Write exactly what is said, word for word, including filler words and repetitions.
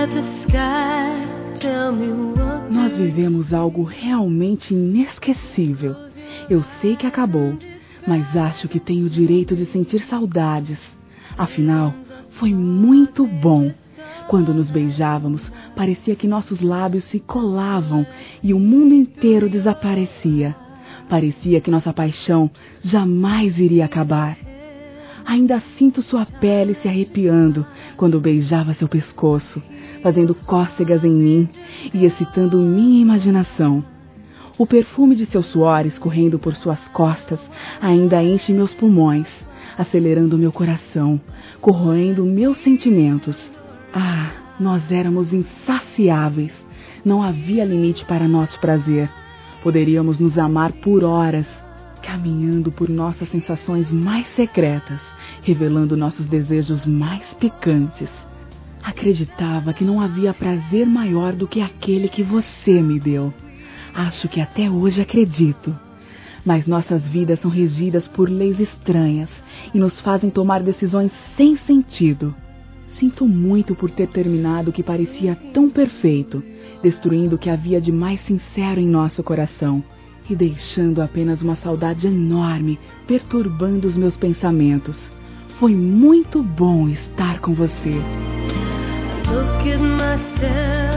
Nós vivemos algo realmente inesquecível. Eu sei que acabou, mas acho que tenho o direito de sentir saudades. Afinal, foi muito bom. Quando nos beijávamos, parecia que nossos lábios se colavam e o mundo inteiro desaparecia. Parecia que nossa paixão jamais iria acabar. Ainda sinto sua pele se arrepiando quando beijava seu pescoço, fazendo cócegas em mim e excitando minha imaginação. O perfume de seu suor escorrendo por suas costas ainda enche meus pulmões, acelerando meu coração, corroendo meus sentimentos. Ah, nós éramos insaciáveis. Não havia limite para nosso prazer. Poderíamos nos amar por horas, caminhando por nossas sensações mais secretas, revelando nossos desejos mais picantes. Acreditava que não havia prazer maior do que aquele que você me deu. Acho que até hoje acredito. Mas nossas vidas são regidas por leis estranhas e nos fazem tomar decisões sem sentido. Sinto muito por ter terminado o que parecia tão perfeito, destruindo o que havia de mais sincero em nosso coração e deixando apenas uma saudade enorme perturbando os meus pensamentos. Foi muito bom estar com você. Look at myself.